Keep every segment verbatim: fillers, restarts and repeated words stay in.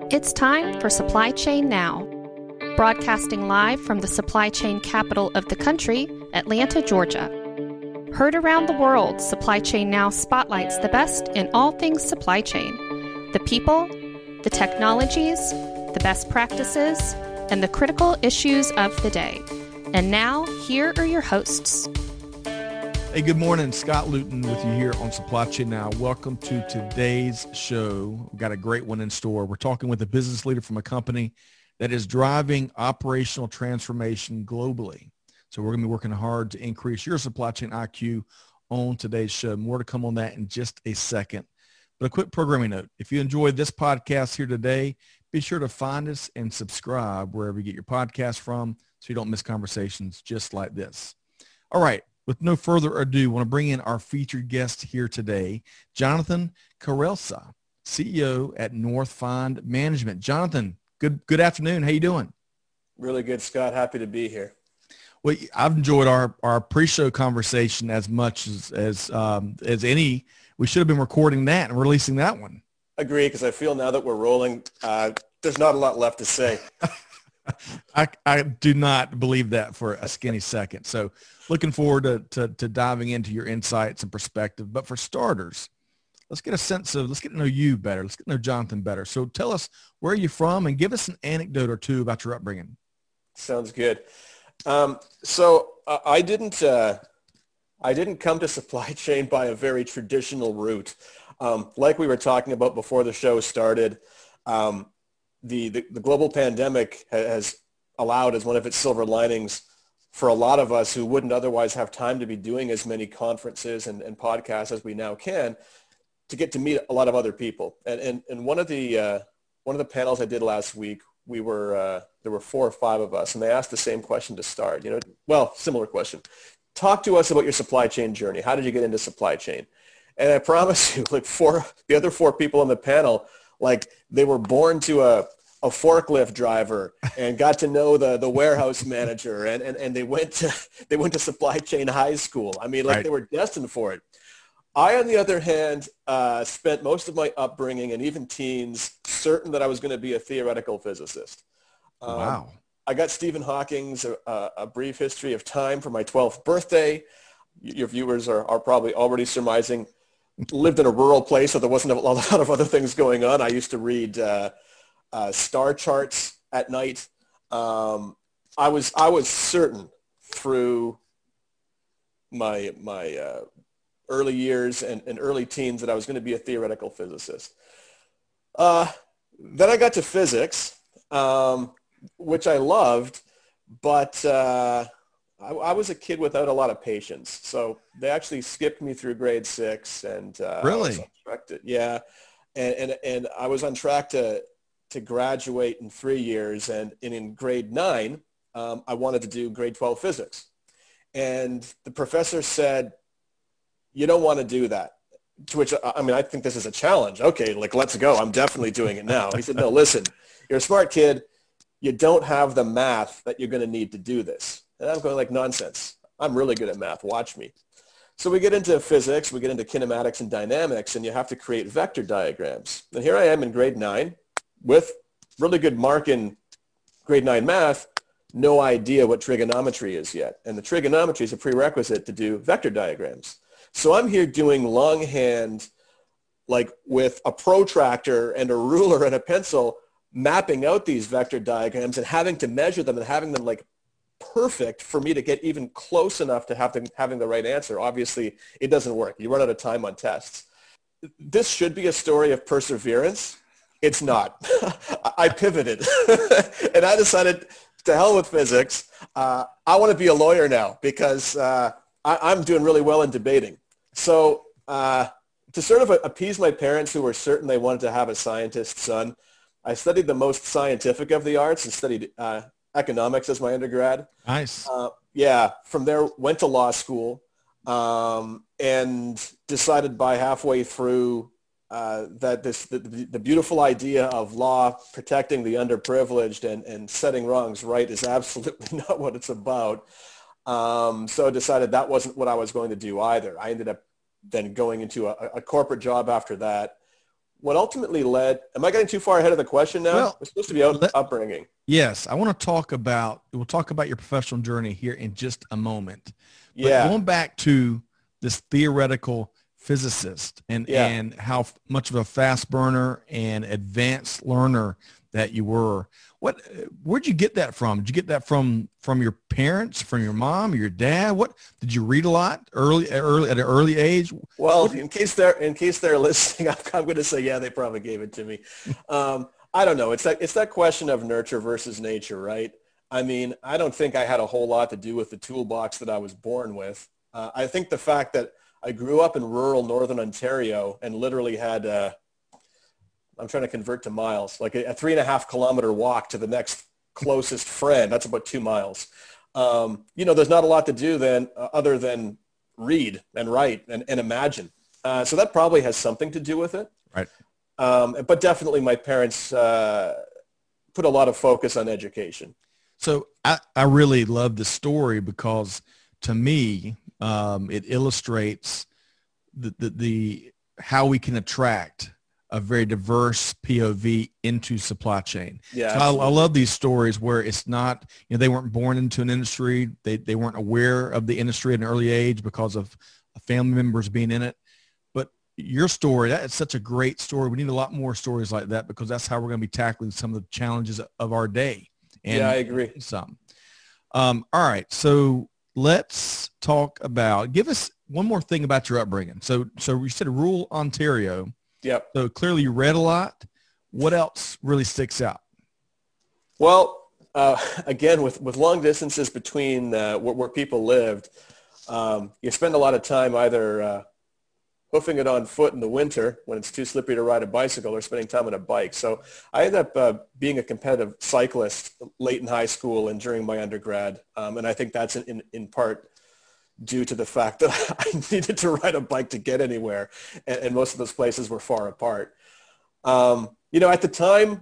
It's time for Supply Chain Now. Broadcasting live from the supply chain capital of the country, Atlanta, Georgia. Heard around the world, Supply Chain Now spotlights the best in all things supply chain. The people, the technologies, the best practices, and the critical issues of the day. And now, here are your hosts. Hey, good morning. Scott Luton with you here on Supply Chain Now. Welcome to today's show. We've got a great one in store. We're talking with a business leader from a company that is driving operational transformation globally. So we're going to be working hard to increase your supply chain I Q on today's show. More to come on that in just a second. But a quick programming note. If you enjoyed this podcast here today, be sure to find us and subscribe wherever you get your podcast from so you don't miss conversations just like this. All right. With no further ado, I want to bring in our featured guest here today, Jonathan Carelsa, C E O at North Find Management. Jonathan, good good afternoon. How you doing? Really good, Scott. Happy to be here. Well, I've enjoyed our, our pre-show conversation as much as as, um, as any. We should have been recording that and releasing that one. Agree, because I feel now that we're rolling, uh, there's not a lot left to say. I, I do not believe that for a skinny second. So looking forward to, to, to diving into your insights and perspective. But for starters, let's get a sense of, let's get to know you better. Let's get to know Jonathan better. So tell us, where are you from, and give us an anecdote or two about your upbringing. Sounds good. Um, so uh, I didn't uh, I didn't come to supply chain by a very traditional route. Um, like we were talking about before the show started, um, The, the, the global pandemic has allowed as one of its silver linings for a lot of us who wouldn't otherwise have time to be doing as many conferences and, and podcasts as we now can, to get to meet a lot of other people. And, and, and one of the uh, one of the panels I did last week, we were uh, there were four or five of us, and they asked the same question to start. You know, well, similar question. Talk to us about your supply chain journey. How did you get into supply chain? And I promise you, like four, the other four people on the panel, like they were born to a, a forklift driver and got to know the, the warehouse manager, and, and, and they went to, they went to supply chain high school. I mean, like right. They were destined for it. I, on the other hand, uh, spent most of my upbringing and even teens certain that I was going to be a theoretical physicist. Um, wow. I got Stephen Hawking's uh, A Brief History of Time for my twelfth birthday. Your viewers are, are probably already surmising. Lived in a rural place, so there wasn't a lot of other things going on. I used to read uh, uh, star charts at night. Um, I was I was certain through my my uh, early years and, and early teens that I was going to be a theoretical physicist. Uh, then I got to physics, um, which I loved, but uh, I, I was a kid without a lot of patience. So they actually skipped me through grade six, and uh, really, I was on track to, yeah, and, and and I was on track to to graduate in three years, and, and in grade nine, um, I wanted to do grade twelve physics, and the professor said, "You don't want to do that." To which, I mean, I think this is a challenge. Okay, like, let's go. I'm definitely doing it now. He said, "No, listen, you're a smart kid. You don't have the math that you're going to need to do this." And I'm going like, nonsense. I'm really good at math. Watch me. So we get into physics, we get into kinematics and dynamics, and you have to create vector diagrams. And here I am in grade nine with really good mark in grade nine math, no idea what trigonometry is yet. And the trigonometry is a prerequisite to do vector diagrams. So I'm here doing longhand, like with a protractor and a ruler and a pencil, mapping out these vector diagrams and having to measure them and having them like perfect for me to get even close enough to have to, having the right answer. Obviously, it doesn't work. You run out of time on tests. This should be a story of perseverance. It's not. I pivoted, and I decided, to hell with physics. Uh, I want to be a lawyer now because uh, I, I'm doing really well in debating. So uh, to sort of appease my parents, who were certain they wanted to have a scientist son, I studied the most scientific of the arts and studied uh, economics as my undergrad. Nice. Uh, yeah. From there, went to law school, um, and decided by halfway through uh, that this the, the beautiful idea of law protecting the underprivileged and, and setting wrongs right is absolutely not what it's about. Um, so I decided that wasn't what I was going to do either. I ended up then going into a, a corporate job after that, what ultimately led, am I getting too far ahead of the question now? Well, We're supposed to be out, let, upbringing. yes, I want to talk about, we'll talk about your professional journey here in just a moment. But Yeah. going back to this theoretical physicist and, Yeah. and how much of a fast burner and advanced learner that you were, what, where'd you get that from? Did you get that from, from your parents, from your mom, or your dad? What, did you read a lot early, early at an early age? Well, What, in case they're, in case they're listening, I'm, I'm going to say, yeah, they probably gave it to me. Um, I don't know. It's that, it's that question of nurture versus nature, right? I mean, I don't think I had a whole lot to do with the toolbox that I was born with. Uh, I think the fact that I grew up in rural northern Ontario and literally had, uh, I'm trying to convert to miles, like a, a three and a half kilometer walk to the next closest friend. That's about two miles. Um, you know, there's not a lot to do then uh, other than read and write and, and imagine. Uh, so that probably has something to do with it. right. Um, but definitely my parents uh, put a lot of focus on education. So I, I really love this story because to me, um, it illustrates the, the, the, how we can attract a very diverse P O V into supply chain. Yeah, so I, I love these stories where it's not, you know, they weren't born into an industry. They, they weren't aware of the industry at an early age because of family members being in it. But your story, that is such a great story. We need a lot more stories like that because that's how we're going to be tackling some of the challenges of our day. And yeah, I agree. Some. Um, all right. So let's talk about, give us one more thing about your upbringing. So, so you said rural Ontario. Yep. So clearly you read a lot. What else really sticks out? Well, uh, again, with, with long distances between uh, where, where people lived, um, you spend a lot of time either uh, hoofing it on foot in the winter when it's too slippery to ride a bicycle or spending time on a bike. So I ended up uh, being a competitive cyclist late in high school and during my undergrad. Um, and I think that's in, in, in part due to the fact that I needed to ride a bike to get anywhere. And, and most of those places were far apart. Um, you know, at the time,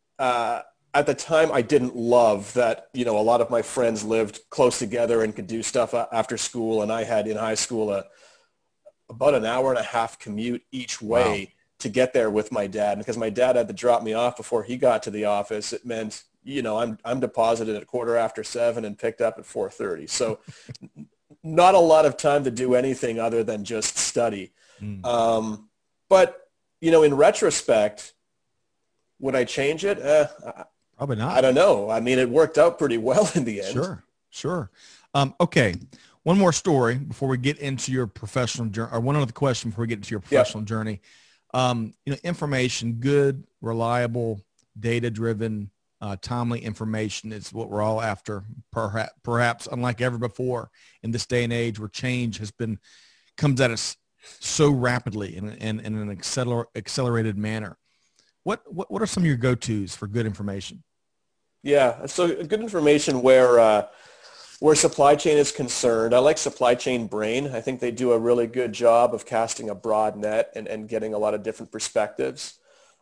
uh, at the time, I didn't love that, you know, a lot of my friends lived close together and could do stuff after school. And I had in high school a, about an hour and a half commute each way. Wow. To get there with my dad. And because my dad had to drop me off before he got to the office, it meant, you know, I'm, I'm deposited at quarter after seven and picked up at four thirty. So not a lot of time to do anything other than just study. Mm. Um, but, you know, in retrospect, would I change it? Uh, Probably not. I don't know. I mean, it worked out pretty well in the end. Sure, sure. Um, okay. One more story before we get into your professional journey, or one other question before we get into your professional yep. journey. Um, you know, information, good, reliable, data-driven, uh, timely information is what we're all after. Perhaps, perhaps unlike ever before in this day and age where change has been, comes at us so rapidly in, in, in an acceler, accelerated manner. What, what, what are some of your go-tos for good information? Yeah, so good information where, uh, where supply chain is concerned. I like Supply Chain Brain. I think they do a really good job of casting a broad net and, and getting a lot of different perspectives.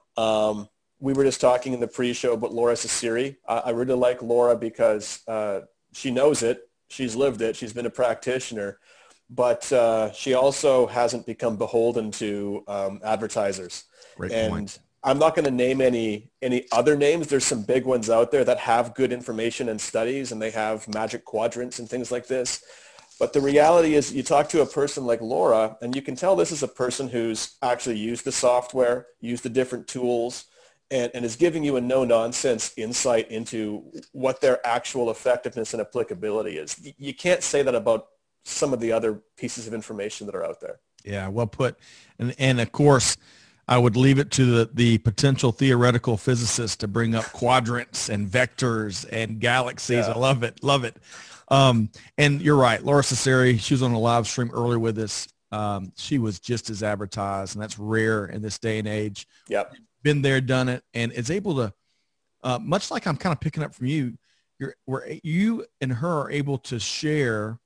Um, we were just talking in the pre-show about Laura Ciceri. I, I really like Laura because uh, she knows it. She's lived it. She's been a practitioner. But uh, she also hasn't become beholden to um, advertisers. Great and point. I'm not going to name any any other names. There's some big ones out there that have good information and studies, and they have magic quadrants and things like this. But the reality is you talk to a person like Laura, and you can tell this is a person who's actually used the software, used the different tools, and, and is giving you a no-nonsense insight into what their actual effectiveness and applicability is. You can't say that about some of the other pieces of information that are out there. Yeah, well put. And, and of course, I would leave it to the, the potential theoretical physicist to bring up quadrants and vectors and galaxies. Yeah. I love it. Love it. Um, and you're right. Laura Ciceri, she was on a live stream earlier with us. Um, she was just as advertised, and that's rare in this day and age. Yep. Been there, done it, and is able to, uh, much like I'm kind of picking up from you, you're, where you and her are able to share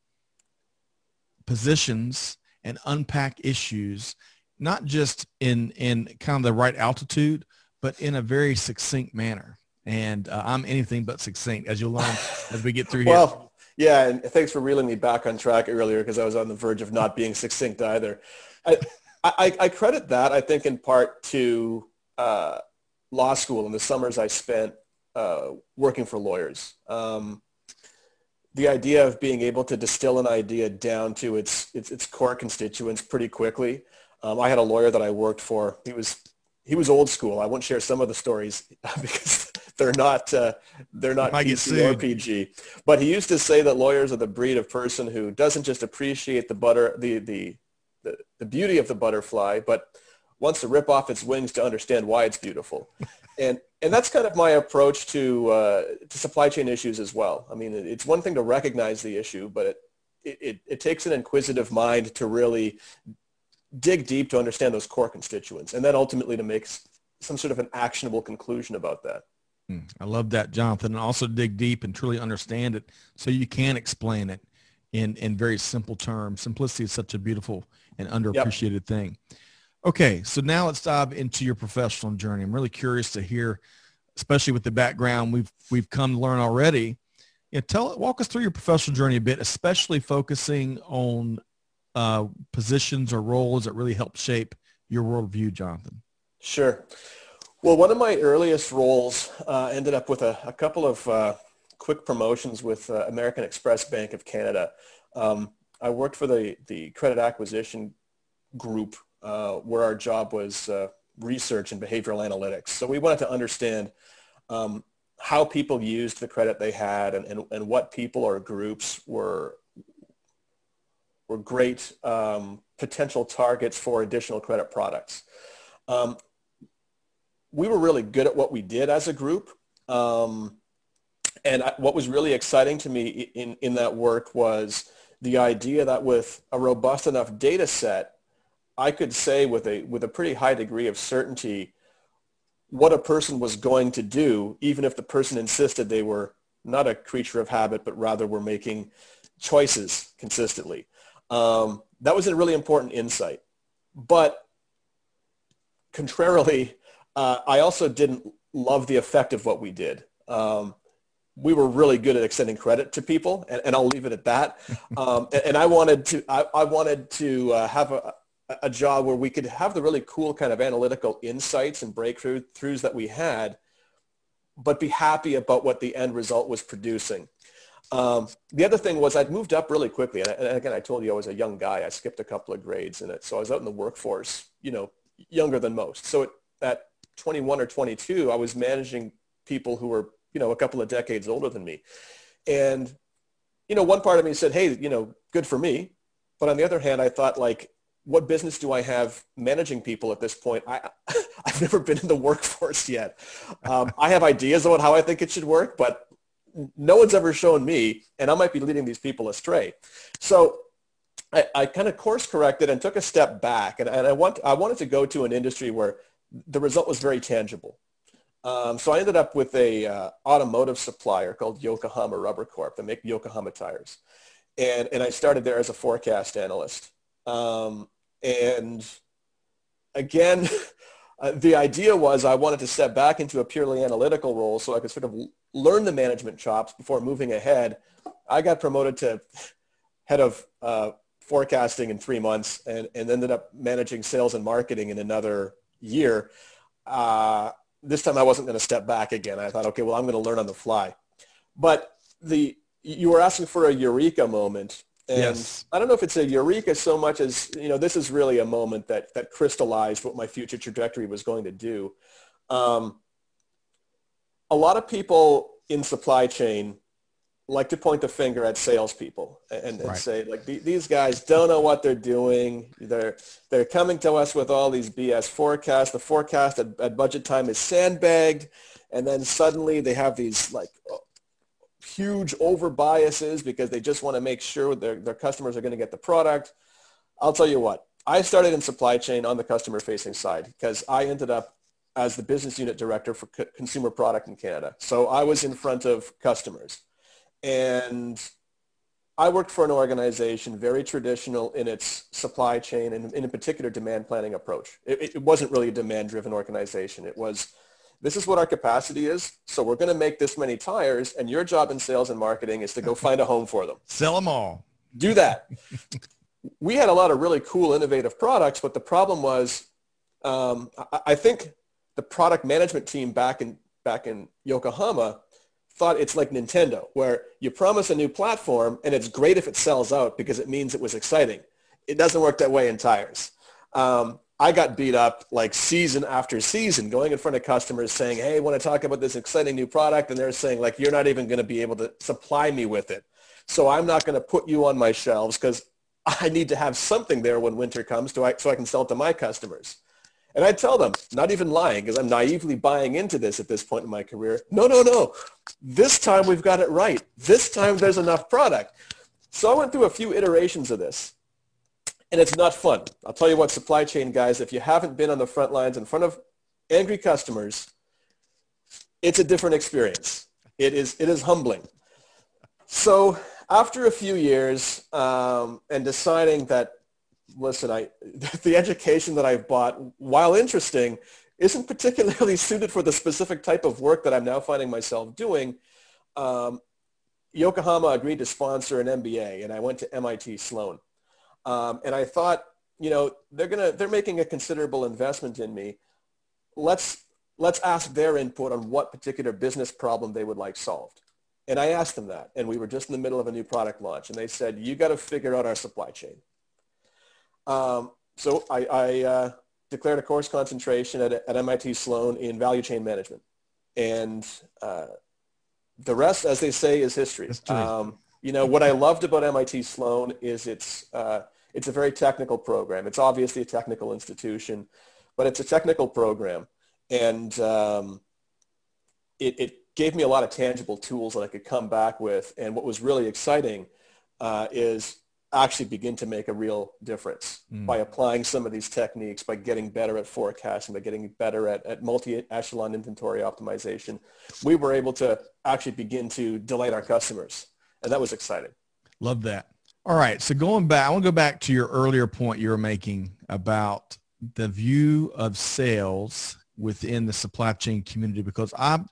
positions and unpack issues, not just in, in kind of the right altitude, but in a very succinct manner. And uh, I'm anything but succinct, as you'll learn as we get through here. Well, yeah, and thanks for reeling me back on track earlier because I was on the verge of not being succinct either. I, I, I credit that, I think, in part to uh, law school and the summers I spent uh, working for lawyers. Um, the idea of being able to distill an idea down to its its, its core constituents pretty quickly. Um, I had a lawyer that I worked for. He was he was old school. I won't share some of the stories because they're not uh, they're not P C or P G. But he used to say that lawyers are the breed of person who doesn't just appreciate the butter the the the, the beauty of the butterfly, but wants to rip off its wings to understand why it's beautiful. And and that's kind of my approach to uh, to supply chain issues as well. I mean, it's one thing to recognize the issue, but it, it, it takes an inquisitive mind to really dig deep to understand those core constituents, and then ultimately to make some sort of an actionable conclusion about that. I love that, Jonathan, and also dig deep and truly understand it so you can explain it in, in very simple terms. Simplicity is such a beautiful and underappreciated yep. thing. Okay, so now let's dive into your professional journey. I'm really curious to hear, especially with the background we've we've come to learn already. You know, tell walk us through your professional journey a bit, especially focusing on uh, positions or roles that really help shape your worldview, Jonathan. Sure. Well, one of my earliest roles uh, ended up with a, a couple of uh, quick promotions with uh, American Express Bank of Canada. Um, I worked for the the credit acquisition group, Uh, where our job was uh, research and behavioral analytics. So we wanted to understand um, how people used the credit they had and, and, and what people or groups were, were great um, potential targets for additional credit products. Um, we were really good at what we did as a group. Um, and I, what was really exciting to me in, in that work was the idea that with a robust enough data set, I could say with a with a pretty high degree of certainty what a person was going to do, even if the person insisted they were not a creature of habit, but rather were making choices consistently. Um, that was a really important insight. But contrarily, uh, I also didn't love the effect of what we did. Um, we were really good at extending credit to people, and, and I'll leave it at that. Um, and, and I wanted to I, I wanted to uh, have a a job where we could have the really cool kind of analytical insights and breakthroughs that we had, but be happy about what the end result was producing. Um, the other thing was I'd moved up really quickly. And, and again, I told you I was a young guy. I skipped a couple of grades in it. So I was out in the workforce, you know, younger than most. So at, at twenty-one or twenty-two, I was managing people who were, you know, a couple of decades older than me. And, you know, one part of me said, hey, you know, good for me. But on the other hand, I thought, like, what business do I have managing people at this point? I, I've never been in the workforce yet. Um, I have ideas about how I think it should work, but no one's ever shown me, and I might be leading these people astray. So I, I kind of course corrected and took a step back, and, and I, want, I wanted to go to an industry where the result was very tangible. Um, so I ended up with a uh, automotive supplier called Yokohama Rubber Corp. They make Yokohama tires. And, and I started there as a forecast analyst. Um, and again, uh, the idea was I wanted to step back into a purely analytical role so I could sort of l- learn the management chops before moving ahead. I got promoted to head of uh, forecasting in three months and, and ended up managing sales and marketing in another year. Uh, this time I wasn't going to step back again. I thought, okay, well, I'm going to learn on the fly. But the you were asking for a eureka moment. And yes. I don't know if it's a eureka so much as, you know, this is really a moment that, that crystallized what my future trajectory was going to do. Um, a lot of people in supply chain like to point the finger at salespeople and, and right. say, like, these guys don't know what they're doing. They're, they're coming to us with all these B S forecasts. The forecast at, at budget time is sandbagged. And then suddenly they have these, like, huge over biases because they just want to make sure their, their customers are going to get the product. I'll tell you what, I started in supply chain on the customer facing side because I ended up as the business unit director for co- consumer product in Canada. So I was in front of customers, and I worked for an organization very traditional in its supply chain and in particular demand planning approach. It, it wasn't really a demand driven organization. It was, this is what our capacity is, so we're going to make this many tires, and your job in sales and marketing is to go find a home for them. Sell them all. Do that. we had a lot of really cool, innovative products, but the problem was, um, I, I think the product management team back in back in Yokohama thought it's like Nintendo, where you promise a new platform and it's great if it sells out because it means it was exciting. It doesn't work that way in tires. Um, I got beat up like season after season, going in front of customers saying, hey, I want to talk about this exciting new product. And they're saying, like, you're not even going to be able to supply me with it. So I'm not going to put you on my shelves because I need to have something there when winter comes to, so I can sell it to my customers. And I tell them, not even lying, because I'm naively buying into this at this point in my career, no, no, no. This time we've got it right. This time there's enough product. So I went through a few iterations of this, and it's not fun. I'll tell you what, supply chain guys, if you haven't been on the front lines in front of angry customers, it's a different experience. It is, it is humbling. So after a few years um, and deciding that, listen, I, the education that I've bought, while interesting, isn't particularly suited for the specific type of work that I'm now finding myself doing. Um, Yokohama agreed to sponsor an M B A, and I went to M I T Sloan. Um, and I thought, you know, they're gonna they're making a considerable investment in me. Let's let's ask their input on what particular business problem they would like solved. And I asked them that, and we were just in the middle of a new product launch, and they said, you got to figure out our supply chain. Um, so I, I uh, declared a course concentration at, at M I T Sloan in value chain management. And uh, the rest, as they say, is history. Um, you know, what I loved about M I T Sloan is it's, uh, it's a very technical program. It's obviously a technical institution, but it's a technical program. And um, it, it gave me a lot of tangible tools that I could come back with. And what was really exciting uh, is actually begin to make a real difference mm. by applying some of these techniques, by getting better at forecasting, by getting better at, at multi-echelon inventory optimization. We were able to actually begin to delight our customers, and that was exciting. Love that. All right, so going back, I want to go back to your earlier point you were making about the view of sales within the supply chain community, because I'm,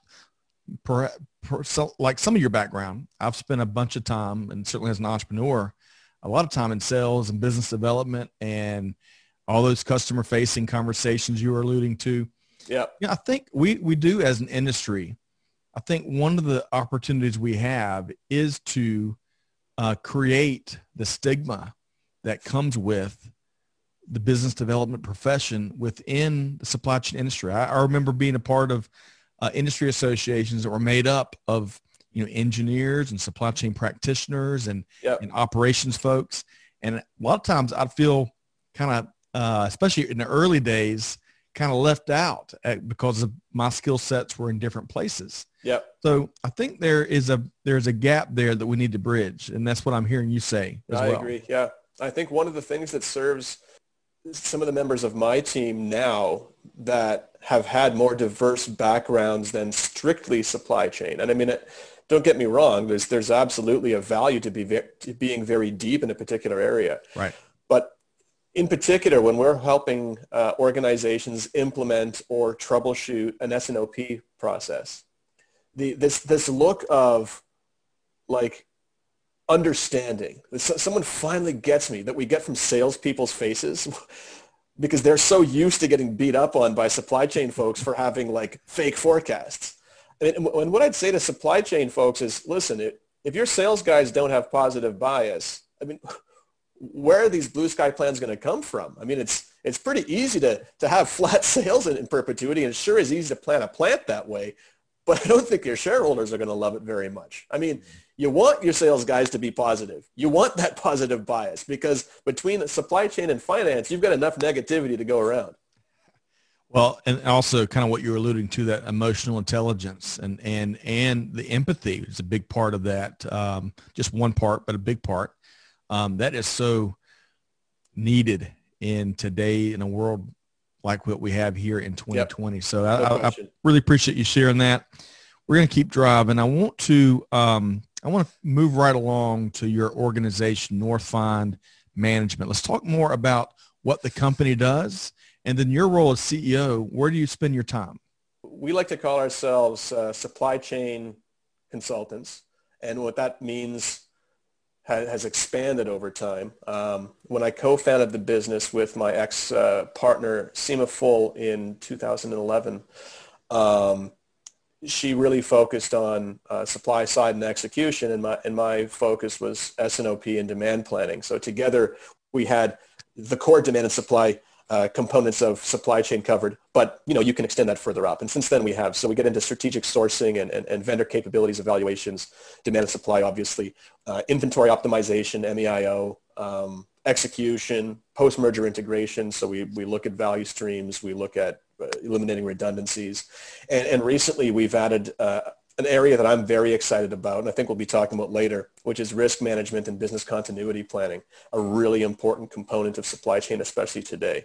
per, per, so, like some of your background, I've spent a bunch of time, and certainly as an entrepreneur, a lot of time in sales and business development and all those customer facing conversations you were alluding to. Yeah. Yeah. I think we, we do as an industry. I think one of the opportunities we have is to uh, create the stigma that comes with the business development profession within the supply chain industry. I, I remember being a part of uh, industry associations that were made up of you know, engineers and supply chain practitioners and, yep. and operations folks. And a lot of times I'd feel kind of, uh, especially in the early days, kind of left out at, because of my skill sets were in different places. Yep. So I think there is a, there's a gap there that we need to bridge. And that's what I'm hearing you say as I well. agree. Yeah. I think one of the things that serves some of the members of my team now that have had more diverse backgrounds than strictly supply chain. And I mean, it, don't get me wrong. There's there's absolutely a value to be ve- to being very deep in a particular area. Right. But in particular, when we're helping uh, organizations implement or troubleshoot an S N O P process, the this this look of like understanding. Someone finally gets me that we get from salespeople's faces because they're so used to getting beat up on by supply chain folks for having like fake forecasts. And what I'd say to supply chain folks is, listen, if your sales guys don't have positive bias, I mean, where are these blue sky plans going to come from? I mean, it's it's pretty easy to, to have flat sales in, in perpetuity, and it sure is easy to plan a plant that way, but I don't think your shareholders are going to love it very much. I mean, you want your sales guys to be positive. You want that positive bias because between the supply chain and finance, you've got enough negativity to go around. Well, and also kind of what you were alluding to, that emotional intelligence and, and, and the empathy is a big part of that. Um, just one part, but a big part. Um, that is so needed in today in a world like what we have here in twenty twenty. Yep. So I, no I, I really appreciate you sharing that. We're going to keep driving. I want to, um, I want to move right along to your organization, Northfind Management. Let's talk more about what the company does. And then your role as C E O, where do you spend your time? We like to call ourselves uh, supply chain consultants. And what that means ha- has expanded over time. Um, when I co-founded the business with my ex-partner, uh, Seema Full, in two thousand eleven, um, she really focused on uh, supply side and execution, and my, and my focus was S and O P and demand planning. So together we had the core demand and supply uh, components of supply chain covered, but you know, you can extend that further up. And since then we have, so we get into strategic sourcing and, and, and vendor capabilities evaluations, demand and supply, obviously, uh, inventory optimization, M E I O, um, execution, post-merger integration. So we, we look at value streams, we look at uh, eliminating redundancies. And, and recently we've added uh, an area that I'm very excited about, and I think we'll be talking about later, which is risk management and business continuity planning, a really important component of supply chain, especially today.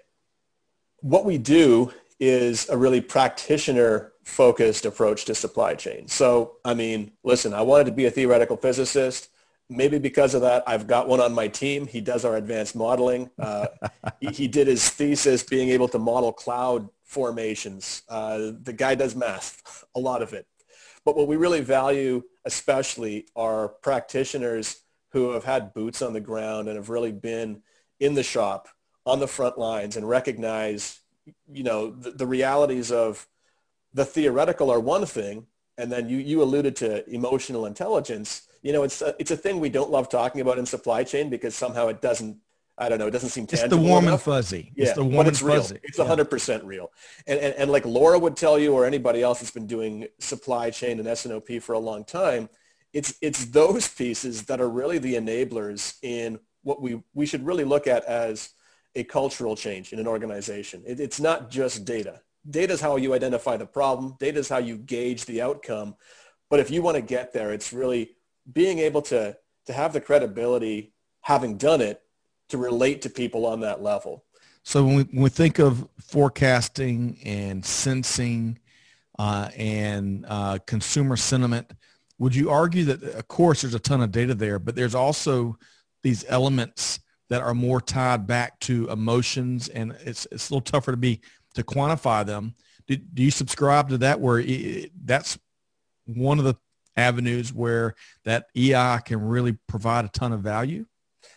What we do is a really practitioner-focused approach to supply chain. So, I mean, listen, I wanted to be a theoretical physicist. Maybe because of that, I've got one on my team. He does our advanced modeling. Uh, he, he did his thesis being able to model cloud formations. Uh, the guy does math, a lot of it. But what we really value especially are practitioners who have had boots on the ground and have really been in the shop, on the front lines, and recognize, you know, the, the realities of the theoretical are one thing, and then you, you alluded to emotional intelligence. You know, it's a, it's a thing we don't love talking about in supply chain because somehow it doesn't, I don't know, it doesn't seem tangible It's the warm enough. and fuzzy. Yeah, it's the warm but and it's real. fuzzy. It's one hundred percent real. And, and, and like Laura would tell you, or anybody else that's been doing supply chain and S and O P for a long time, it's, it's those pieces that are really the enablers in what we, we should really look at as a cultural change in an organization. It, it's not just data. Data is how you identify the problem. Data is how you gauge the outcome. But if you want to get there, it's really being able to, to have the credibility, having done it, to relate to people on that level. So when we, when we think of forecasting and sensing uh, and uh, consumer sentiment, would you argue that, of course, there's a ton of data there, but there's also these elements that are more tied back to emotions, and it's it's a little tougher to be to quantify them. Do, do you subscribe to that, where it, that's one of the avenues where that E I can really provide a ton of value?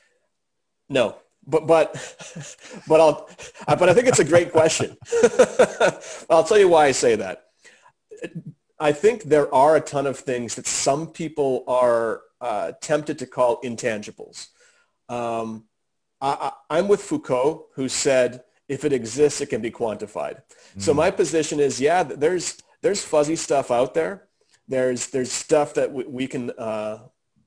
No, but but but I'll but I think it's a great question. I'll tell you why I say that. I think there are a ton of things that some people are uh, tempted to call intangibles. Um, I, I, I'm with Foucault, who said, if it exists, it can be quantified. Mm. So my position is, yeah, there's there's fuzzy stuff out there. There's there's stuff that we, we can uh,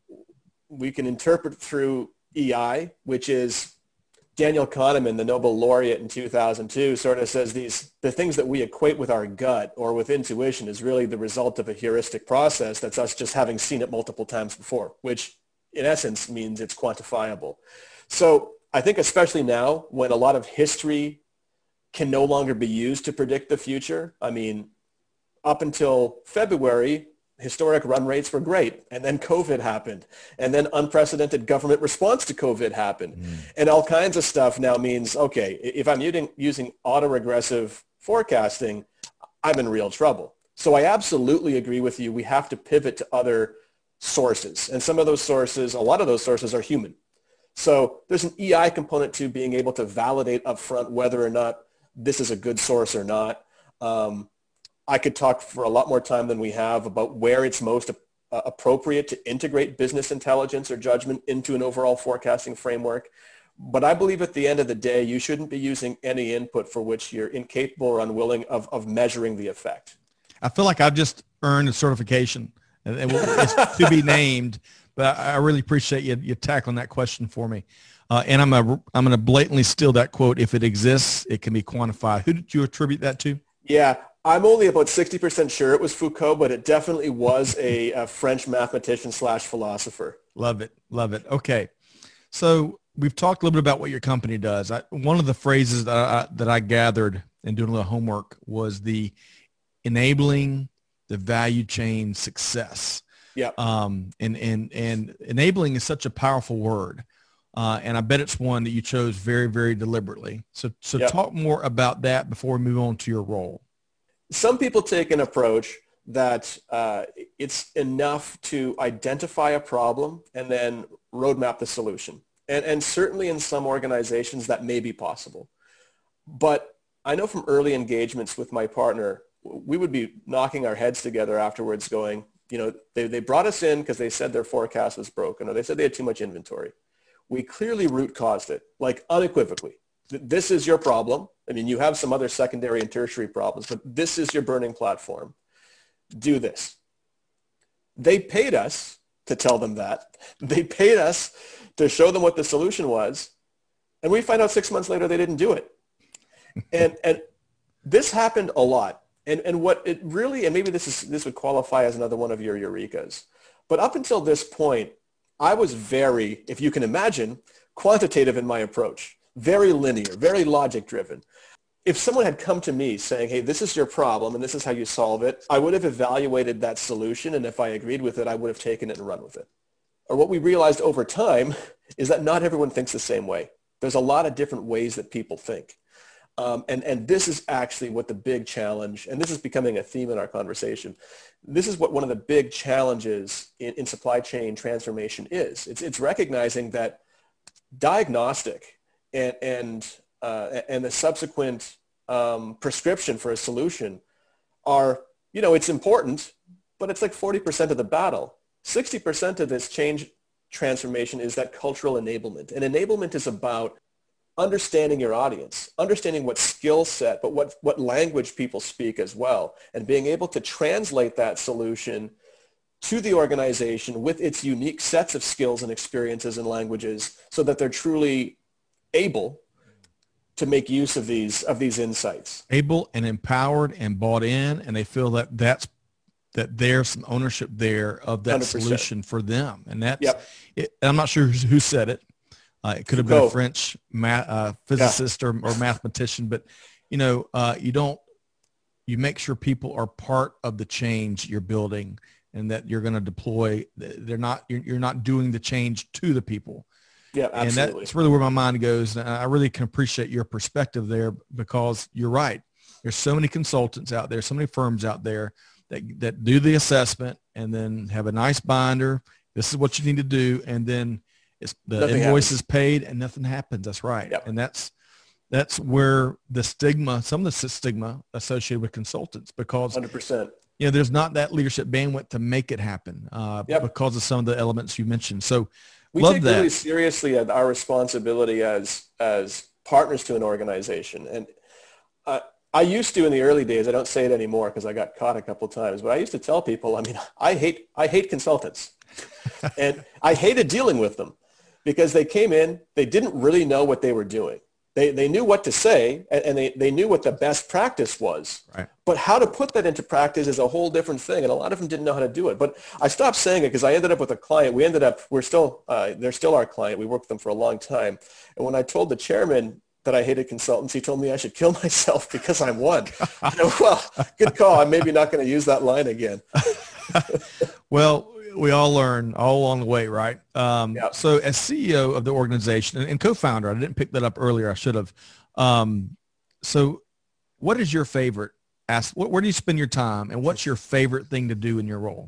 we can interpret through E I, which is Daniel Kahneman, the Nobel laureate in two thousand two, sort of says these the things that we equate with our gut or with intuition is really the result of a heuristic process that's us just having seen it multiple times before, which in essence means it's quantifiable. So I think especially now when a lot of history can no longer be used to predict the future. I mean, up until February, historic run rates were great. And then COVID happened. And then unprecedented government response to COVID happened. Mm. And all kinds of stuff now means, okay, if I'm using, using autoregressive forecasting, I'm in real trouble. So I absolutely agree with you. We have to pivot to other sources. And some of those sources, a lot of those sources are human. So there's an E I component to being able to validate upfront whether or not this is a good source or not. Um, I could talk for a lot more time than we have about where it's most uh, appropriate to integrate business intelligence or judgment into an overall forecasting framework. But I believe at the end of the day, you shouldn't be using any input for which you're incapable or unwilling of, of measuring the effect. I feel like I've just earned a certification, and it's to be named. But I really appreciate you, you tackling that question for me. Uh, and I'm a, I'm going to blatantly steal that quote. If it exists, it can be quantified. Who did you attribute that to? Yeah, I'm only about sixty percent sure it was Foucault, but it definitely was a, a French mathematician slash philosopher. Love it. Love it. Okay. So we've talked a little bit about what your company does. I, one of the phrases that I, that I gathered in doing a little homework was the enabling the value chain success. Yeah. Um, and, and, and enabling is such a powerful word. Uh, and I bet it's one that you chose very, very deliberately. So, so yep. talk more about that before we move on to your role. Some people take an approach that uh, it's enough to identify a problem and then roadmap the solution. And, and certainly in some organizations that may be possible. But I know from early engagements with my partner, we would be knocking our heads together afterwards going, you know, they, they brought us in because they said their forecast was broken, or they said they had too much inventory. We clearly root caused it, like unequivocally. This is your problem. I mean, you have some other secondary and tertiary problems, but this is your burning platform. Do this. They paid us to tell them that. They paid us to show them what the solution was. And we find out six months later they didn't do it. and and this happened a lot. And and what it really, and maybe this is this would qualify as another one of your eurekas, but up until this point, I was very, if you can imagine, quantitative in my approach, very linear, very logic driven. If someone had come to me saying, hey, this is your problem and this is how you solve it, I would have evaluated that solution, and if I agreed with it, I would have taken it and run with it. Or what we realized over time is that not everyone thinks the same way. There's a lot of different ways that people think. Um, and, and this is actually what the big challenge, and this is becoming a theme in our conversation, this is what one of the big challenges in, in supply chain transformation is. It's, it's recognizing that diagnostic and, and, uh, and the subsequent um, prescription for a solution are, you know, it's important, but it's like forty percent of the battle. sixty percent of this change transformation is that cultural enablement. And enablement is about understanding your audience, understanding what skill set, but what, what language people speak as well, and being able to translate that solution to the organization with its unique sets of skills and experiences and languages so that they're truly able to make use of these, of these insights. Able and empowered and bought in, and they feel that that's that there's some ownership there of that one hundred percent solution for them. And that's, yep. it, I'm not sure who said it. Uh, it could have been a French math, uh, physicist yeah. or, or mathematician, but you know, uh, you don't, you make sure people are part of the change you're building and that you're going to deploy. They're not, you're, you're not doing the change to the people. Yeah, absolutely. And that's really where my mind goes. And I really can appreciate your perspective there, because you're right. There's so many consultants out there, so many firms out there that, that do the assessment and then have a nice binder. This is what you need to do. And then it's the nothing invoice happens. Is paid and nothing happens. That's right. Yep. And that's, that's where the stigma, some of the stigma associated with consultants, because one hundred percent. You know, there's not that leadership bandwidth to make it happen uh, yep. because of some of the elements you mentioned. So we love take that. really seriously our responsibility as, as partners to an organization. And uh, I used to in the early days, I don't say it anymore because I got caught a couple of times, but I used to tell people, I mean, I hate, I hate consultants and I hated dealing with them because they came in, they didn't really know what they were doing. They, they knew what to say and, and they, they knew what the best practice was, right. But how to put that into practice is a whole different thing. And a lot of them didn't know how to do it, but I stopped saying it because I ended up with a client. We ended up, we're still, uh, they're still our client. We worked with them for a long time. And when I told the chairman that I hated consultants, he told me I should kill myself because I'm one. I know, well, good call. I'm maybe not going to use that line again. Well, we all learn all along the way, right? Um, yep. So as C E O of the organization and, and co-founder, I didn't pick that up earlier. I should have. Um, so what is your favorite? Ask, where do you spend your time and what's your favorite thing to do in your role?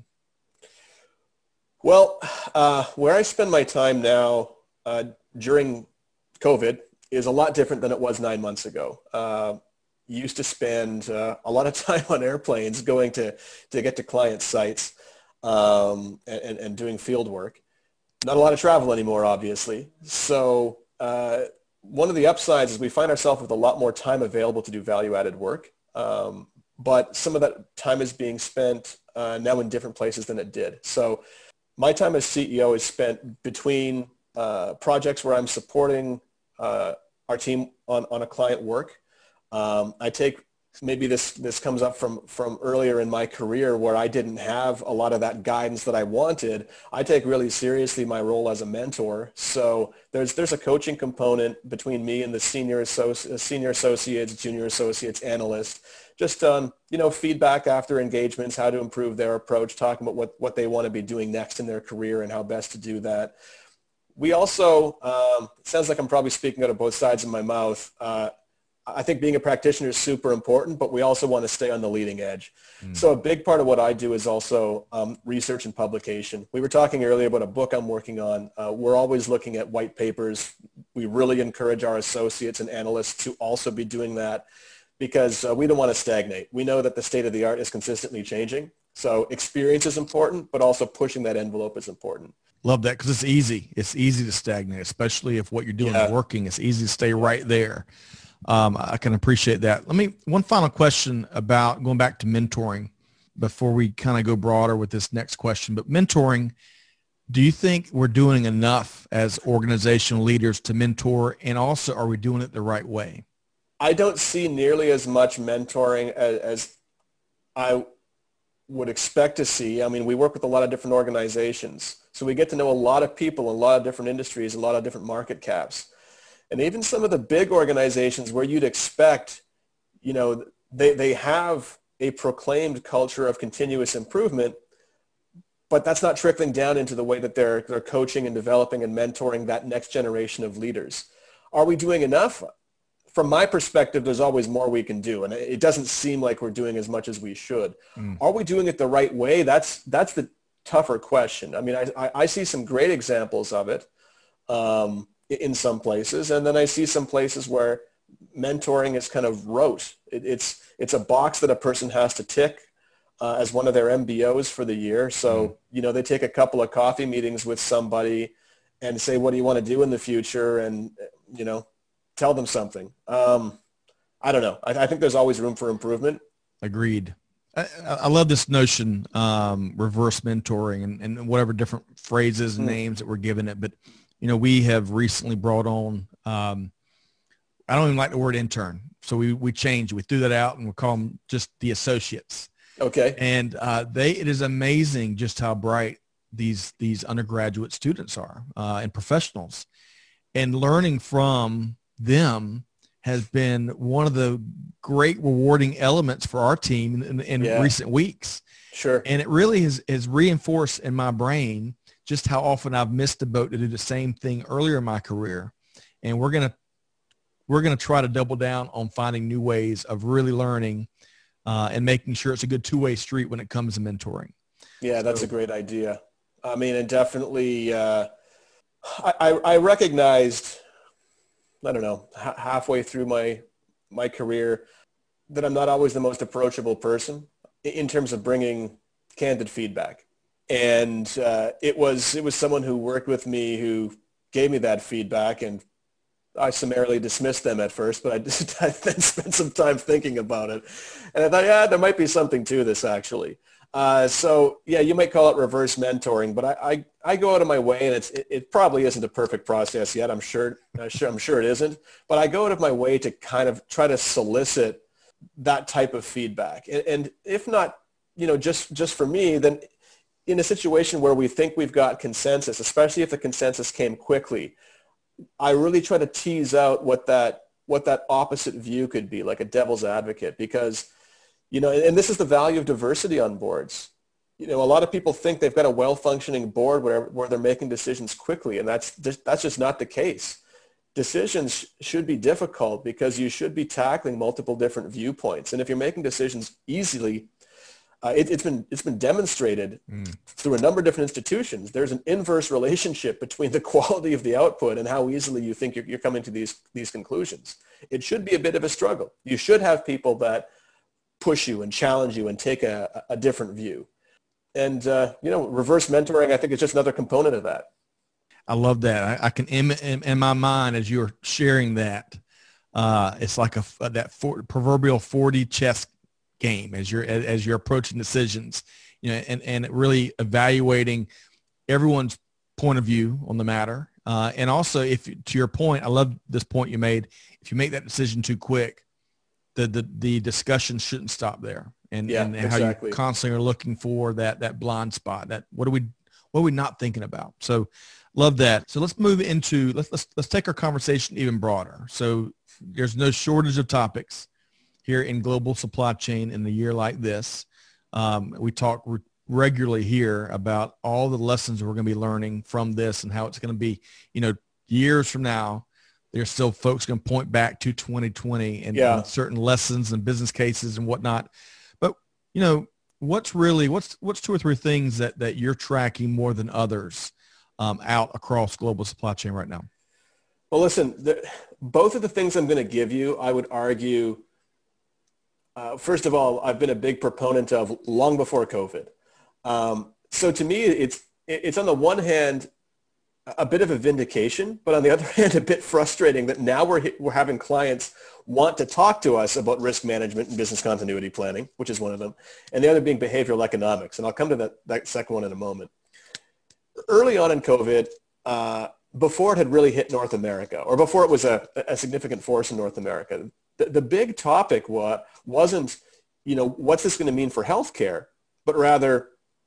Well, uh, where I spend my time now uh, during COVID is a lot different than it was nine months ago. Uh, used to spend uh, a lot of time on airplanes going to, to get to client sites um, and, and doing field work. Not a lot of travel anymore, obviously. So uh, one of the upsides is we find ourselves with a lot more time available to do value-added work. Um, but some of that time is being spent uh, now in different places than it did. So my time as C E O is spent between uh, projects where I'm supporting uh, our team on, on a client work. Um, I take, maybe this, this comes up from, from earlier in my career where I didn't have a lot of that guidance that I wanted. I take really seriously my role as a mentor. So there's, there's a coaching component between me and the senior, associ- senior associates, junior associates, analysts, just, um, you know, feedback after engagements, how to improve their approach, talking about what, what they want to be doing next in their career and how best to do that. We also, um, it sounds like I'm probably speaking out of both sides of my mouth. Uh, I think being a practitioner is super important, but we also want to stay on the leading edge. Mm. So a big part of what I do is also um, research and publication. We were talking earlier about a book I'm working on. Uh, we're always looking at white papers. We really encourage our associates and analysts to also be doing that because uh, we don't want to stagnate. We know that the state of the art is consistently changing. So experience is important, but also pushing that envelope is important. Love that because it's easy. It's easy to stagnate, especially if what you're doing yeah. is working. It's easy to stay right there. Um, I can appreciate that. Let me, one final question about going back to mentoring before we kind of go broader with this next question, but mentoring, do you think we're doing enough as organizational leaders to mentor, and also are we doing it the right way? I don't see nearly as much mentoring as, as I would expect to see. I mean, we work with a lot of different organizations, so we get to know a lot of people in a lot of different industries, a lot of different market caps. And even some of the big organizations where you'd expect, you know, they, they have a proclaimed culture of continuous improvement, but that's not trickling down into the way that they're, they're coaching and developing and mentoring that next generation of leaders. Are we doing enough? From my perspective, there's always more we can do, and it doesn't seem like we're doing as much as we should. Mm. Are we doing it the right way? That's, that's the tougher question. I mean, I, I, I see some great examples of it. Um, in some places. And then I see some places where mentoring is kind of rote. It, it's, it's a box that a person has to tick uh, as one of their M B Os for the year. So, mm. you know, they take a couple of coffee meetings with somebody and say, what do you want to do in the future? And, you know, tell them something. Um, I don't know. I, I think there's always room for improvement. Agreed. I, I love this notion, um, reverse mentoring and, and whatever different phrases and mm. names that we're giving it. But you know, we have recently brought on, um, I don't even like the word intern. So we, we changed, we threw that out and we call them just the associates. Okay. And uh, they, it is amazing just how bright these, these undergraduate students are uh, and professionals, and learning from them has been one of the great rewarding elements for our team in, in yeah. recent weeks. Sure. And it really has, has reinforced in my brain just how often I've missed a boat to do the same thing earlier in my career. And we're going to, we're going to try to double down on finding new ways of really learning uh, and making sure it's a good two-way street when it comes to mentoring. Yeah, so, that's a great idea. I mean, and definitely, uh, I, I recognized, I don't know, h- halfway through my, my career that I'm not always the most approachable person in terms of bringing candid feedback. And uh, it was it was someone who worked with me who gave me that feedback, and I summarily dismissed them at first, but I, just, I then spent some time thinking about it. And I thought, yeah, there might be something to this, actually. Uh, so, yeah, you might call it reverse mentoring, but I, I, I go out of my way, and it's, it, it probably isn't a perfect process yet. I'm sure, I'm sure I'm sure it isn't. But I go out of my way to kind of try to solicit that type of feedback. And, and if not, you know, just, just for me, then in a situation where we think we've got consensus, especially if the consensus came quickly, I really try to tease out what that what that opposite view could be, like a devil's advocate, because, you know, and this is the value of diversity on boards. You know, a lot of people think they've got a well-functioning board where, where they're making decisions quickly, and that's just, that's just not the case. Decisions should be difficult because you should be tackling multiple different viewpoints. And if you're making decisions easily, Uh, it, it's been it's been demonstrated mm. through a number of different institutions. There's an inverse relationship between the quality of the output and how easily you think you're, you're coming to these these conclusions. It should be a bit of a struggle. You should have people that push you and challenge you and take a, a different view. And uh, you know, reverse mentoring, I think, is just another component of that. I love that. I, I can in, in, in my mind as you're sharing that, uh, it's like a that for, proverbial forty chess game as you're as you're approaching decisions, you know, and and really evaluating everyone's point of view on the matter, uh, and also, if to your point, I love this point you made. If you make that decision too quick, the the the discussion shouldn't stop there, and yeah, and exactly. how you constantly are looking for that that blind spot. That what are we what are we not thinking about? So, love that. So let's move into let's let's let's take our conversation even broader. So there's no shortage of topics here in global supply chain in a year like this. Um, we talk re- regularly here about all the lessons we're going to be learning from this and how it's going to be, you know, years from now, there's still folks can point back to twenty twenty and, Yeah. and certain lessons and business cases and whatnot. But, you know, what's really, what's, what's two or three things that, that you're tracking more than others um, out across global supply chain right now? Well, listen, the, both of the things I'm going to give you, I would argue, uh, first of all, I've been a big proponent of long before COVID. Um, so to me, it's, it's on the one hand, a bit of a vindication, but on the other hand, a bit frustrating that now we're, we're having clients want to talk to us about risk management and business continuity planning, which is one of them, and the other being behavioral economics. And I'll come to that, that second one in a moment. Early on in COVID, uh, before it had really hit North America, or before it was a, a significant force in North America, the, the big topic wa- wasn't, you know, what's this going to mean for healthcare, but rather,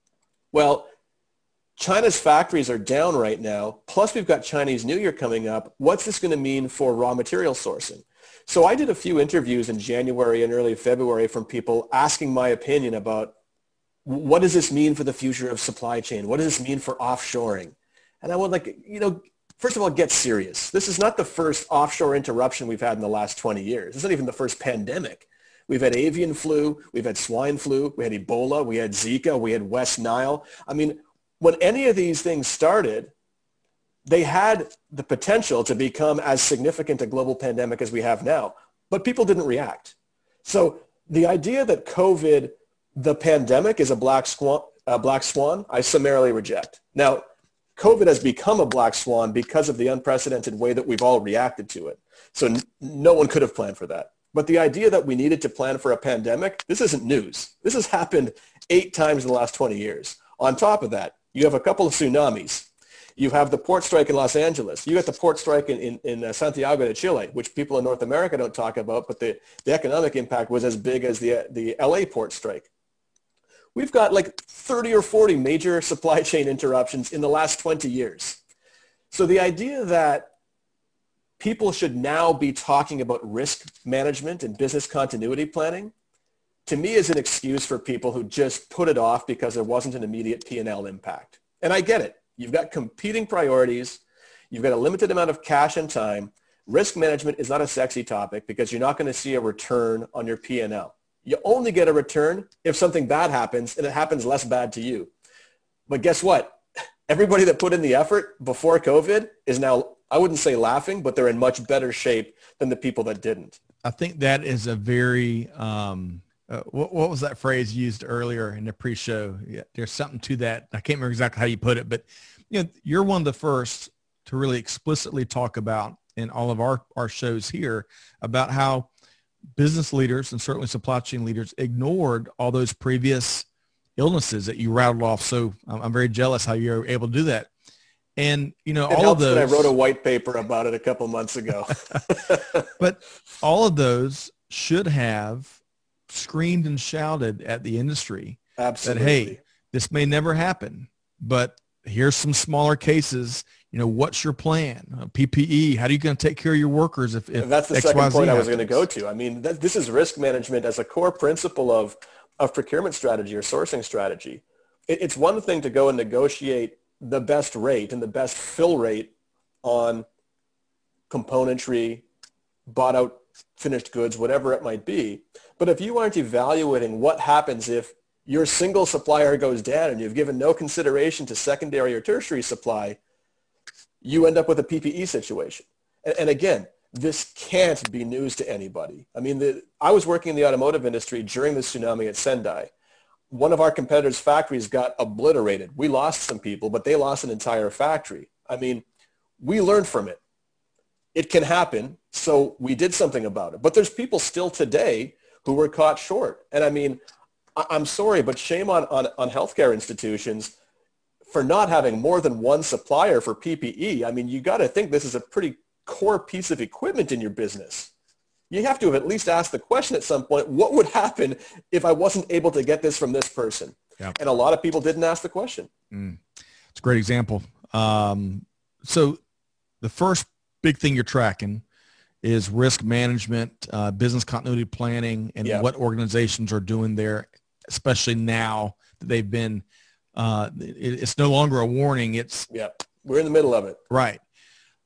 well, China's factories are down right now, plus we've got Chinese New Year coming up. What's this going to mean for raw material sourcing? So I did a few interviews in January and early February from people asking my opinion about what does this mean for the future of supply chain? What does this mean for offshoring? And I would like, you know, first of all, get serious. This is not the first offshore interruption we've had in the last twenty years. It's not even the first pandemic. We've had avian flu, we've had swine flu, we had Ebola, we had Zika, we had West Nile. I mean, when any of these things started, they had the potential to become as significant a global pandemic as we have now, but people didn't react. So the idea that COVID, the pandemic, is a black swan, a black swan, I summarily reject. Now, COVID has become a black swan because of the unprecedented way that we've all reacted to it. So n- no one could have planned for that. But the idea that we needed to plan for a pandemic, this isn't news. This has happened eight times in the last twenty years. On top of that, you have a couple of tsunamis. You have the port strike in Los Angeles. You got the port strike in, in, in uh, Santiago de Chile, which people in North America don't talk about, but the, the economic impact was as big as the, the L A port strike. We've got like thirty or forty major supply chain interruptions in the last twenty years. So the idea that people should now be talking about risk management and business continuity planning, to me, is an excuse for people who just put it off because there wasn't an immediate P and L impact. And I get it. You've got competing priorities. You've got a limited amount of cash and time. Risk management is not a sexy topic because you're not going to see a return on your P and L. You only get a return if something bad happens, and it happens less bad to you. But guess what? Everybody that put in the effort before COVID is now, I wouldn't say laughing, but they're in much better shape than the people that didn't. I think that is a very, um, uh, what, what was that phrase used earlier in the pre-show? Yeah, there's something to that. I can't remember exactly how you put it, but you know, you're one of the first to really explicitly talk about in all of our, our shows here about how business leaders and certainly supply chain leaders ignored all those previous illnesses that you rattled off. So I'm, I'm very jealous how you're able to do that. And, you know, It all helps of those, that I wrote a white paper about it a couple months ago. but all of those should have screamed and shouted at the industry Absolutely. that, hey, this may never happen, but here's some smaller cases. You know, what's your plan? Uh, P P E, how are you going to take care of your workers if, if That's the X, second Y, Z point I was happens? going to go to. I mean, that, this is risk management as a core principle of, of procurement strategy or sourcing strategy. It, it's one thing to go and negotiate the best rate and the best fill rate on componentry, bought out finished goods, whatever it might be. But if you aren't evaluating what happens if your single supplier goes down and you've given no consideration to secondary or tertiary supply, you end up with a P P E situation. And, and again, this can't be news to anybody. I mean, the, I was working in the automotive industry during the tsunami at Sendai. One of our competitors' factories got obliterated. We lost some people, but they lost an entire factory. I mean, we learned from it. It can happen, so we did something about it. But there's people still today who were caught short. And I mean, I, I'm sorry, but shame on, on, on healthcare institutions for not having more than one supplier for P P E. I mean, you got to think this is a pretty core piece of equipment in your business. You have to have at least asked the question at some point, what would happen if I wasn't able to get this from this person? Yep. And a lot of people didn't ask the question. Mm. It's a great example. Um, so the first big thing you're tracking is risk management, uh, business continuity planning, and yep. what organizations are doing there, especially now that they've been, uh, it, it's no longer a warning. It's yeah, we're in the middle of it. Right.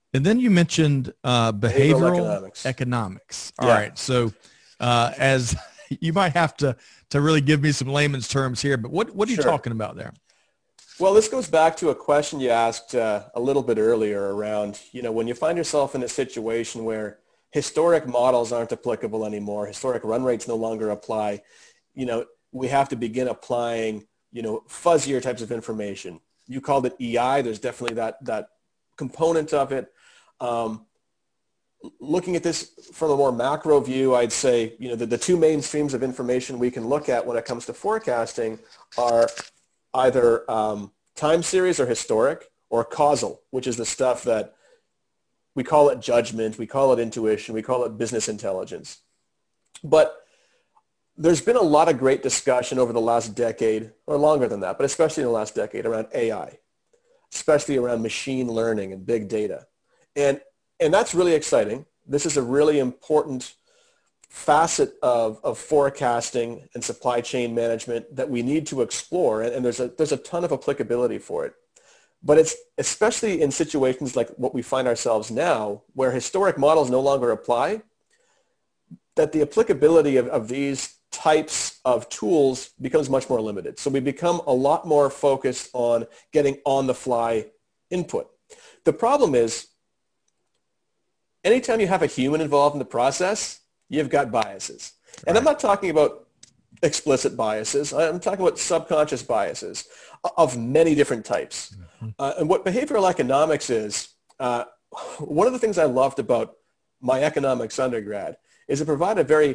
And then you mentioned uh, behavioral, Behavioral economics. economics. All Yeah. right. So uh, as you might have to, to really give me some layman's terms here, but what, what are you Sure. talking about there? Well, this goes back to a question you asked uh, a little bit earlier around, you know, when you find yourself in a situation where historic models aren't applicable anymore, historic run rates no longer apply, you know, we have to begin applying, you know, fuzzier types of information. You called it E I. There's definitely that, that component of it. Um, looking at this from a more macro view, I'd say, you know, the, the two main streams of information we can look at when it comes to forecasting are either um, time series or historic, or causal, which is the stuff that we call it judgment, we call it intuition, we call it business intelligence. But there's been a lot of great discussion over the last decade, or longer than that, but especially in the last decade, around A I, especially around machine learning and big data. And, and that's really exciting. This is a really important facet of, of forecasting and supply chain management that we need to explore, and, and there's a there's a ton of applicability for it. But it's especially in situations like what we find ourselves now, where historic models no longer apply, that the applicability of, of these types of tools becomes much more limited. So we become a lot more focused on getting on-the-fly input. The problem is, anytime you have a human involved in the process, you've got biases. And right. I'm not talking about explicit biases. I'm talking about subconscious biases of many different types. Mm-hmm. Uh, and what behavioral economics is, uh, one of the things I loved about my economics undergrad is it provided a very,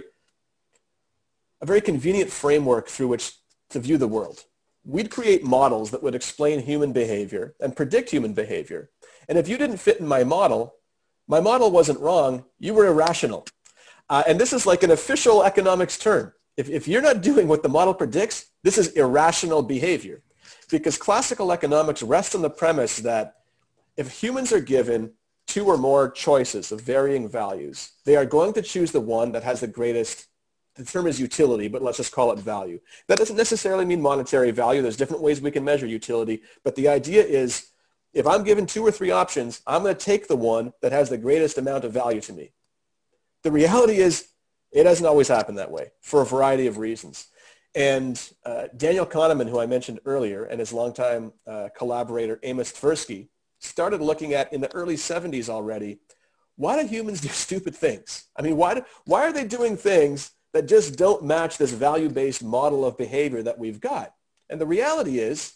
a very convenient framework through which to view the world. We'd create models that would explain human behavior and predict human behavior. And if you didn't fit in my model, my model wasn't wrong, you were irrational. Uh, and this is like an official economics term. If, if you're not doing what the model predicts, this is irrational behavior. Because classical economics rests on the premise that if humans are given two or more choices of varying values, they are going to choose the one that has the greatest, the term is utility, but let's just call it value. That doesn't necessarily mean monetary value. There's different ways we can measure utility. But the idea is, if I'm given two or three options, I'm going to take the one that has the greatest amount of value to me. The reality is it doesn't always happen that way for a variety of reasons. And uh, Daniel Kahneman, who I mentioned earlier, and his longtime uh, collaborator Amos Tversky started looking at in the early seventies already, why do humans do stupid things? I mean, why, do, why are they doing things that just don't match this value-based model of behavior that we've got? And the reality is,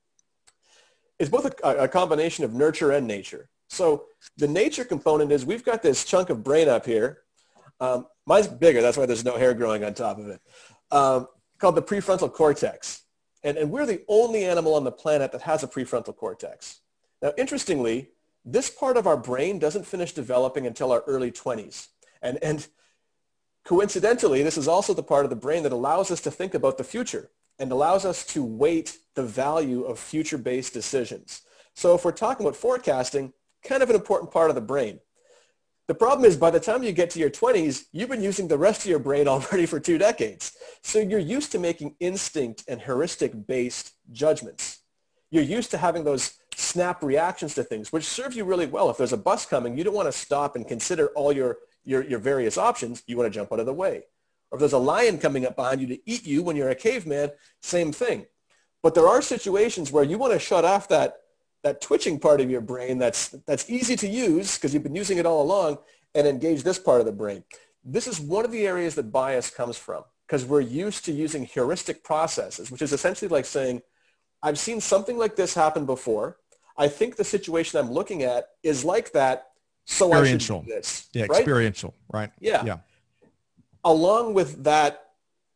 it's both a, a combination of nurture and nature. So the nature component is we've got this chunk of brain up here. Um, mine's bigger, that's why there's no hair growing on top of it, um, called the prefrontal cortex. And, and we're the only animal on the planet that has a prefrontal cortex. Now, interestingly, this part of our brain doesn't finish developing until our early twenties. And, and coincidentally, this is also the part of the brain that allows us to think about the future and allows us to weight the value of future-based decisions. So if we're talking about forecasting, kind of an important part of the brain. The problem is by the time you get to your twenties, you've been using the rest of your brain already for two decades. So you're used to making instinct and heuristic-based judgments. You're used to having those snap reactions to things, which serve you really well. If there's a bus coming, you don't want to stop and consider all your, your, your various options. You want to jump out of the way. Or if there's a lion coming up behind you to eat you when you're a caveman, same thing. But there are situations where you want to shut off that that twitching part of your brain that's, that's easy to use because you've been using it all along and engage this part of the brain. This is one of the areas that bias comes from because we're used to using heuristic processes, which is essentially like saying, I've seen something like this happen before. I think the situation I'm looking at is like that, so I should do this. Yeah, right? experiential, right? Yeah. yeah. Along with that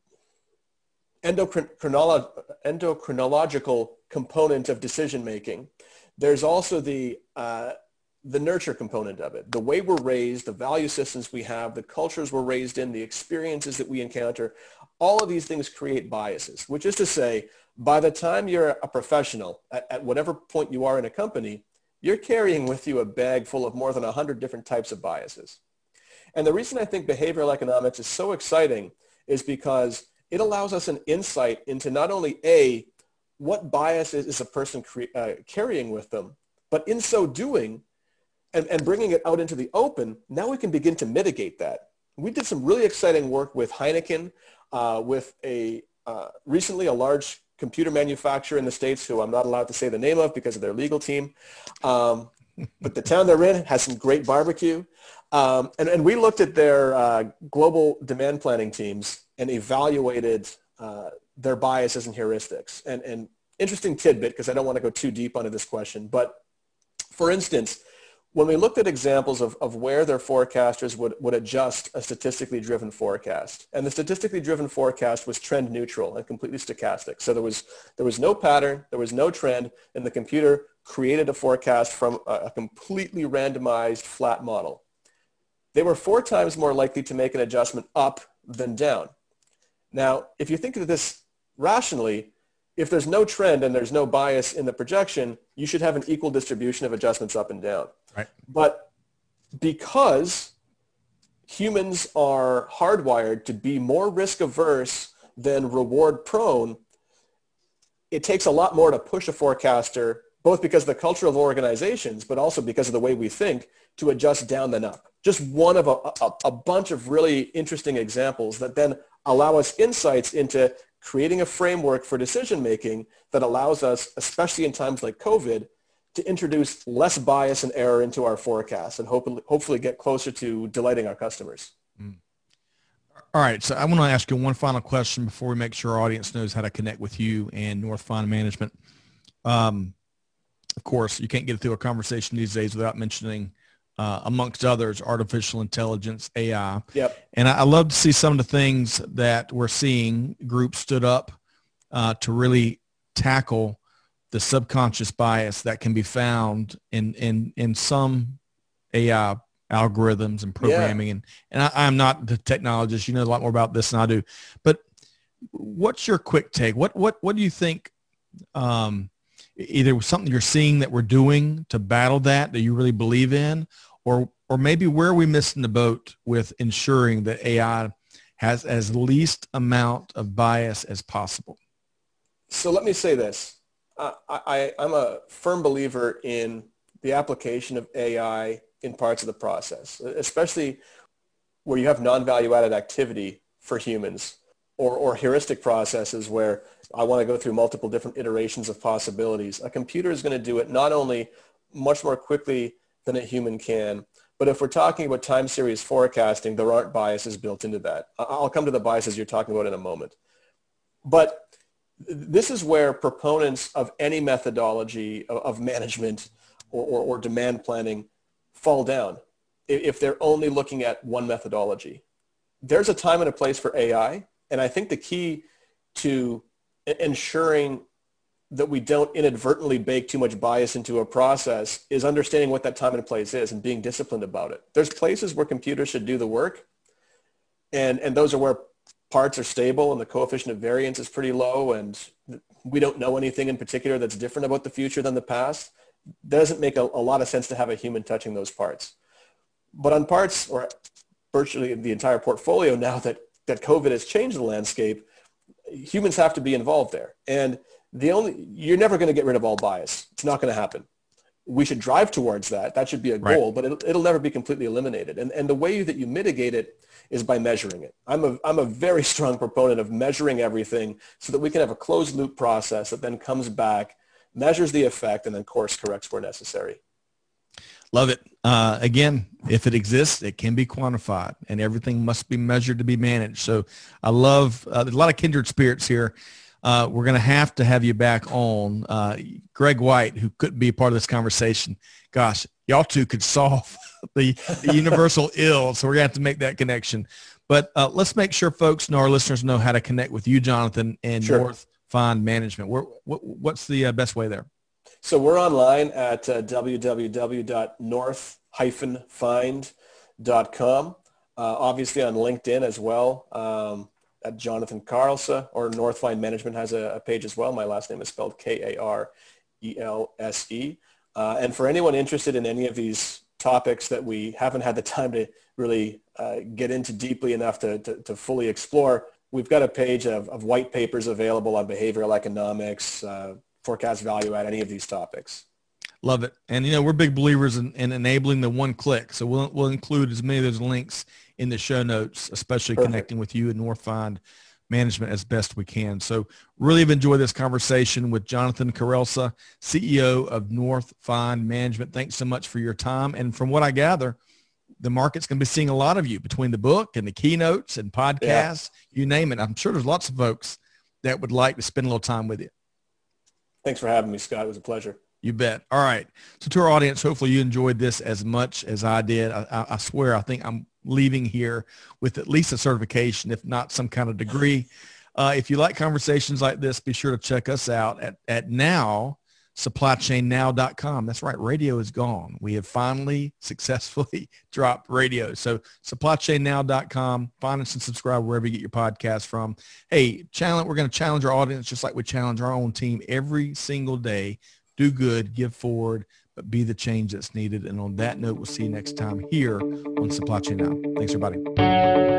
endocrinolo- endocrinological component of decision making, there's also the, uh, the nurture component of it. The way we're raised, the value systems we have, the cultures we're raised in, the experiences that we encounter, all of these things create biases, which is to say, by the time you're a professional, at, at whatever point you are in a company, you're carrying with you a bag full of more than one hundred different types of biases. And the reason I think behavioral economics is so exciting is because it allows us an insight into not only A, what bias is, is a person cre- uh, carrying with them, but in so doing, and, and bringing it out into the open, now we can begin to mitigate that. We did some really exciting work with Heineken, uh, with a uh, recently a large computer manufacturer in the States who I'm not allowed to say the name of because of their legal team. Um, but the town they're in has some great barbecue. Um, and, and we looked at their uh, global demand planning teams and evaluated uh, their biases and heuristics. And, and interesting tidbit, because I don't want to go too deep onto this question, but for instance, when we looked at examples of, of where their forecasters would, would adjust a statistically driven forecast, and the statistically driven forecast was trend neutral and completely stochastic. So there was, there was no pattern, there was no trend, and the computer created a forecast from a, a completely randomized flat model. They were four times more likely to make an adjustment up than down. Now, if you think of this rationally, if there's no trend and there's no bias in the projection, you should have an equal distribution of adjustments up and down. Right. But because humans are hardwired to be more risk averse than reward prone, it takes a lot more to push a forecaster, both because of the culture of organizations, but also because of the way we think, to adjust down than up. Just one of a, a, a bunch of really interesting examples that then allow us insights into creating a framework for decision making that allows us, especially in times like COVID, to introduce less bias and error into our forecasts and hopefully, hopefully get closer to delighting our customers. Mm. All right. So I want to ask you one final question before we make sure our audience knows how to connect with you and North Fine Management. Um, of course, you can't get through a conversation these days without mentioning, uh, amongst others, artificial intelligence, A I. Yep. And I, I love to see some of the things that we're seeing. Groups stood up uh, to really tackle the subconscious bias that can be found in in in some A I algorithms and programming. Yeah. And, and I, I'm not the technologist. You know a lot more about this than I do. But what's your quick take? What what what do you think, um, either something you're seeing that we're doing to battle that, that you really believe in, or or maybe where are we missing the boat with ensuring that A I has as least amount of bias as possible? So let me say this. I, I, I'm a firm believer in the application of A I in parts of the process, especially where you have non-value added activity for humans, or, or heuristic processes where I want to go through multiple different iterations of possibilities. A computer is going to do it not only much more quickly than a human can, but if we're talking about time series forecasting, there aren't biases built into that. I'll come to the biases you're talking about in a moment. But this is where proponents of any methodology of management or, or, or demand planning fall down if they're only looking at one methodology. There's a time and a place for A I, and I think the key to ensuring that we don't inadvertently bake too much bias into a process is understanding what that time and place is and being disciplined about it. There's places where computers should do the work, and, and those are where parts are stable and the coefficient of variance is pretty low and we don't know anything in particular that's different about the future than the past. Doesn't make a, a lot of sense to have a human touching those parts. But on parts, or virtually the entire portfolio now that, that COVID has changed the landscape, humans have to be involved there. And the only, you're never going to get rid of all bias. It's not going to happen. We should drive towards that. That should be a goal, right. But it'll, it'll never be completely eliminated. And, and the way that you mitigate it is by measuring it. I'm a, I'm a very strong proponent of measuring everything so that we can have a closed loop process that then comes back, measures the effect, and then course corrects where necessary. Love it. Uh, again, if it exists, it can be quantified, and everything must be measured to be managed. So I love, uh, there's a lot of kindred spirits here. Uh, we're going to have to have you back on. Uh, Greg White, who couldn't be a part of this conversation. Gosh, y'all two could solve the, the universal ill, so we're going to have to make that connection. But uh, let's make sure folks know, our listeners know how to connect with you, Jonathan, and Sure. North Fine Management. Where, what, what's the uh, best way there? So we're online at uh, w w w dot north dash find dot com. Uh, obviously on LinkedIn as well, um, at Jonathan Carlse, or North Fine Management has a, a page as well. My last name is spelled K A R E L S E. Uh, and for anyone interested in any of these topics that we haven't had the time to really uh, get into deeply enough to, to, to fully explore, we've got a page of, of white papers available on behavioral economics, uh, forecast value add, any of these topics. Love it. And, you know, we're big believers in, in enabling the one click. So we'll, we'll include as many of those links in the show notes, especially Perfect. Connecting with you and North Find Management as best we can. So really have enjoyed this conversation with Jonathan Karelsa, C E O of North Find Management. Thanks so much for your time. And from what I gather, the market's going to be seeing a lot of you between the book and the keynotes and podcasts, yeah. you name it. I'm sure there's lots of folks that would like to spend a little time with you. Thanks for having me, Scott. It was a pleasure. You bet. All right. So to our audience, hopefully you enjoyed this as much as I did. I, I, I swear, I think I'm leaving here with at least a certification, if not some kind of degree. Uh, if you like conversations like this, be sure to check us out at, at now, supply chain now dot com. That's right. Radio is gone. We have finally successfully dropped radio. So supply chain now dot com. Find us and subscribe wherever you get your podcast from. Hey, challenge, we're going to challenge our audience just like we challenge our own team every single day. Do good, give forward, but be the change that's needed. And on that note, we'll see you next time here on Supply Chain Now. Thanks, everybody.